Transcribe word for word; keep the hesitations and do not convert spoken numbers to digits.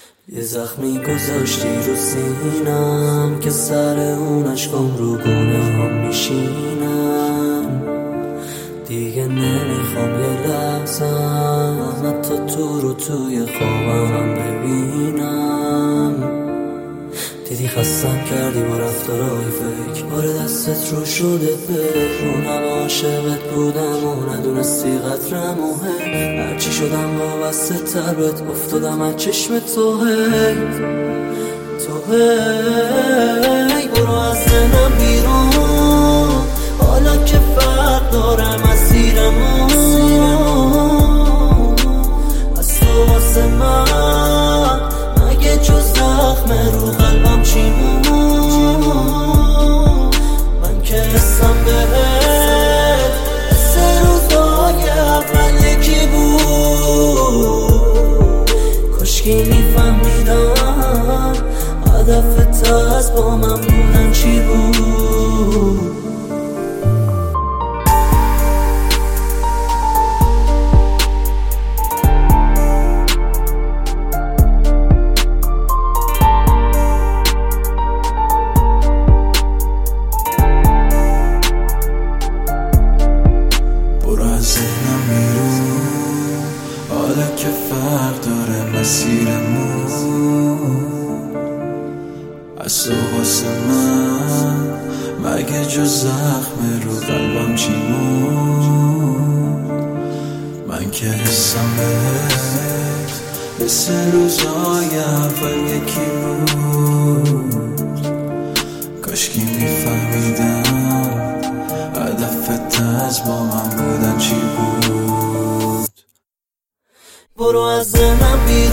یه زخمی گذاشتی رو سینم که سر اون عشقم رو گونه هم میشینم. دیگه نمیخوام یه لحظم حتی تو رو توی خوابم ببینم. دیدی خستم کردی با رفتارهای فکر، بار دستت رو شده فکر. اون همه عاشقت بودم و ندونستی قدرم و هی هرچی شدم وابسته تر بهت افتادم از چشم تو هی تو هی. برو از ذهنم بیرون حالا که فرق داره مسیرمون. از تو واسه من مگه جز زخم رو قلبم چی مون؟ من که حسم بهت سه روزای اول یکی بود. کاشکی میفهمیدم هدفت از با من بودن چی بود. حالا که فرق داره مسیرمون. از تو واسه من مگه جز زخم رو قلبم چی مون؟ من که حسم بهت مثل روزای اول یکی بود. کاشکی میفهمیدم هدفت از با من بودن چی بود. برو از ذهنم بیرون